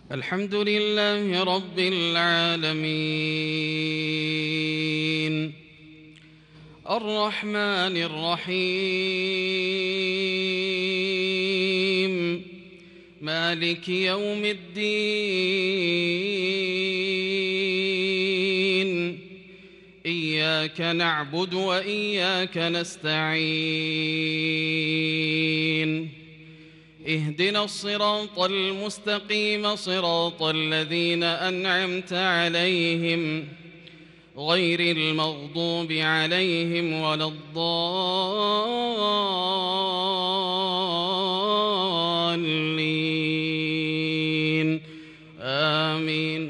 الحمد لله رب العالمين الرحمن الرحيم مالك يوم الدين إياك نعبد وإياك نستعين اهدنا الصراط المستقيم صراط الذين أنعمت عليهم غير المغضوب عليهم ولا الضالين آمين.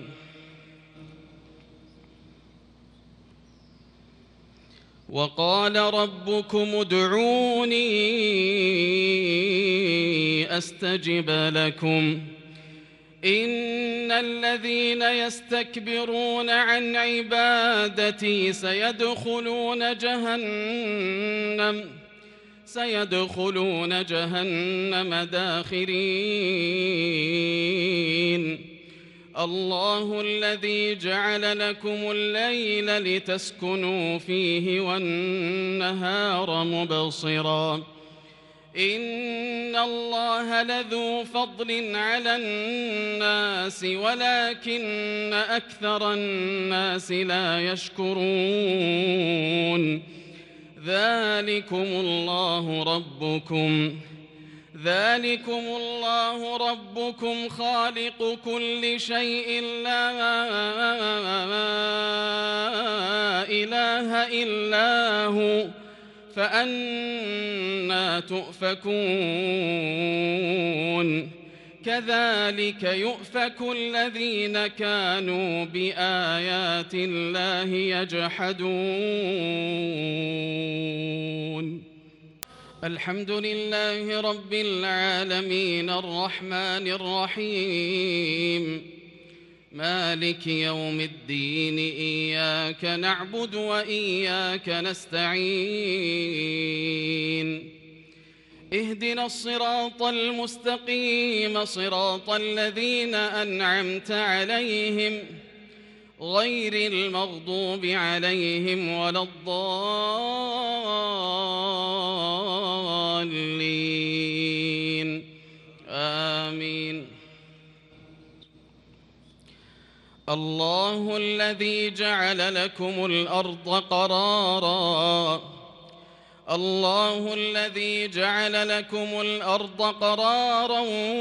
وقال ربكم ادعوني أستجب لكم إن الذين يستكبرون عن عبادتي سيدخلون جهنم داخرين. الله الذي جعل لكم الليل لتسكنوا فيه والنهار مبصرا إن الله لذو فضل على الناس ولكن أكثر الناس لا يشكرون. ذلكم الله ربكم خالق كل شيء لا إله إلا هو فأنى تؤفكون. كذلك يؤفك الذين كانوا بآيات الله يجحدون. الحمد لله رب العالمين الرحمن الرحيم مالك يوم الدين إياك نعبد وإياك نستعين اهدنا الصراط المستقيم صراط الذين أنعمت عليهم غير المغضوب عليهم ولا الضالين آمين. الله الذي جعل لكم الأرض قرارا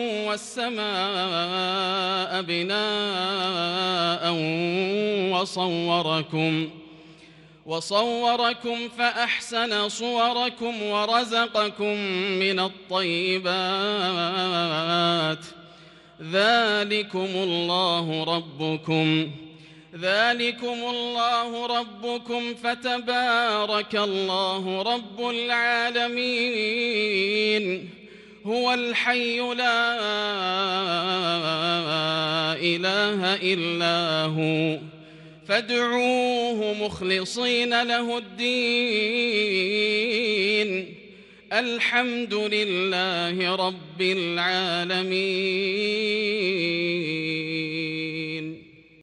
والسماء بناء وصوركم فأحسن صوركم ورزقكم من الطيبات. ذلكم الله ربكم فتبارك الله رب العالمين. هو الحي لا إله إلا هو فادعوه مخلصين له الدين. الحمد لله رب العالمين.